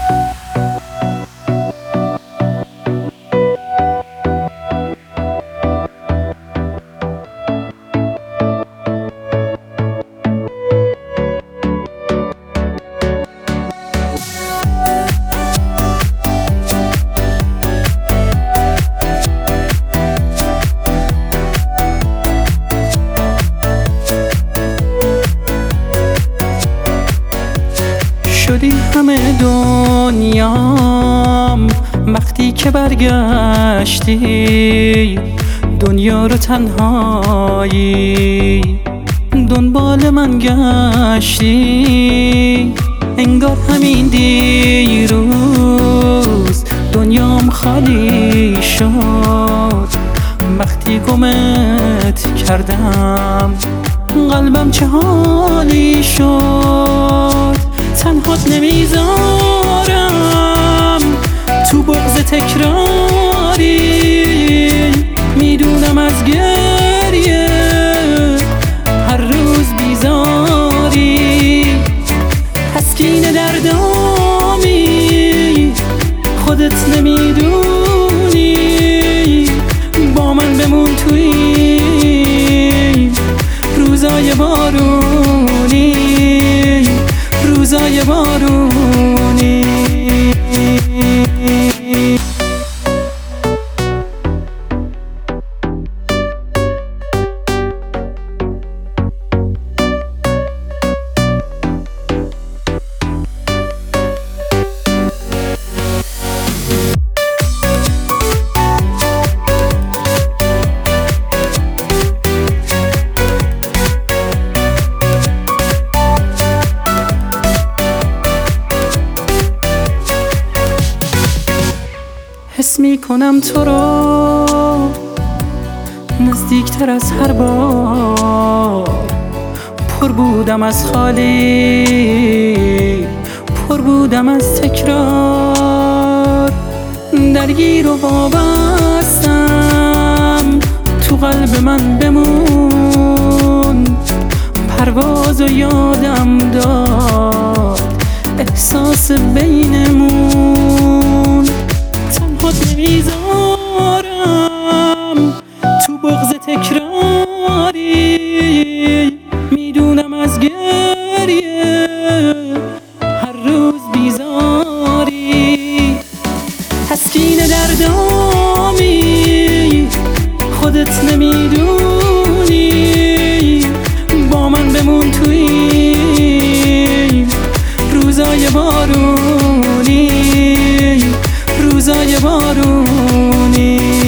شدی همه دنیام وقتی که برگشتی، دنیا رو تنهایی دنبال من گشتی. انگار همین دیروز دنیام خالی شد، وقتی گمت کردم قلبم چه حالی شد. تنهات نمیذارم تو بغض تکراری، میدونم از گریه هر روز بیزاری. تسکین دردامی خودت نمیدونی، با من بمون توی روزای بارونی، روزای بارونی. حس میکنم تو رو نزدیکتر از هر بار، پر بودم از خالی، پر بودم از تکرار. درگیر و وابستم تو قلب من بمون، پرواز و یادم داد احساس بینمون. نمیذارم تو بغض تکراری، میدونم از گریه هر روز بیزاری. تسکین دردامی خودت نمیدونی، با من بمون توی روزای بارونی، روزای بارونی.